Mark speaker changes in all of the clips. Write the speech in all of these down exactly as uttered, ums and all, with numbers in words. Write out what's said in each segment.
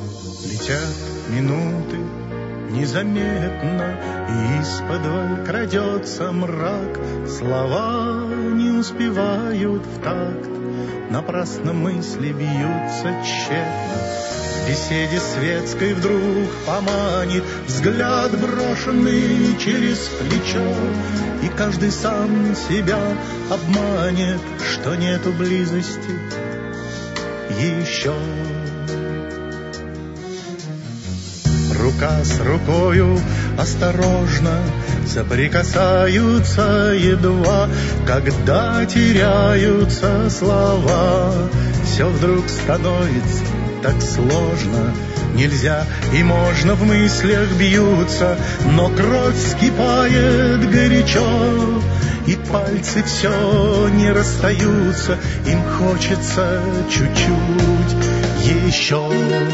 Speaker 1: Летят минуты незаметно, и из-под крадется мрак. Слова не успевают в такт, напрасно мысли бьются тщетно. В беседе светской вдруг поманит взгляд, брошенный через плечо, и каждый сам себя обманет, что нету близости еще. Рука с рукою осторожно соприкасаются едва, когда теряются слова. Все вдруг становится так сложно, нельзя и можно, в мыслях бьются, но кровь вскипает горячо, и пальцы все не расстаются, им хочется чуть-чуть еще.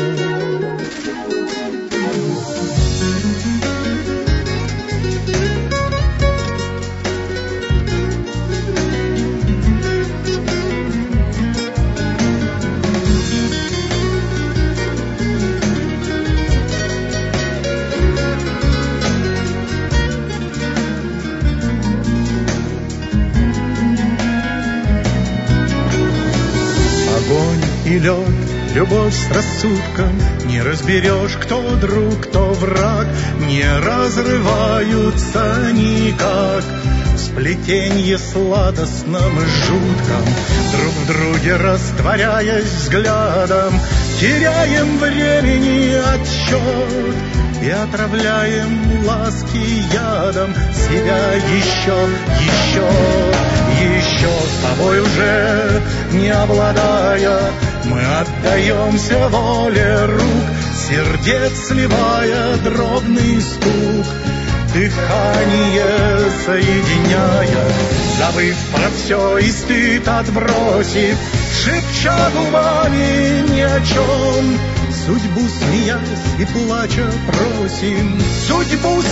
Speaker 1: И лед, любовь с рассудком, не разберешь, кто друг, кто враг, не разрываются никак. В сплетенье сладостном и жутком, друг в друге растворяясь взглядом, теряем времени отсчет и отравляем ласки ядом себя еще, еще, еще. С тобой уже не обладая, мы отдаемся воле рук, сердец сливая дробный стук, дыхание соединяя, забыв про все и стыд отбросив, шепча губами ни о чем, судьбу смеясь и плача просим, судьбу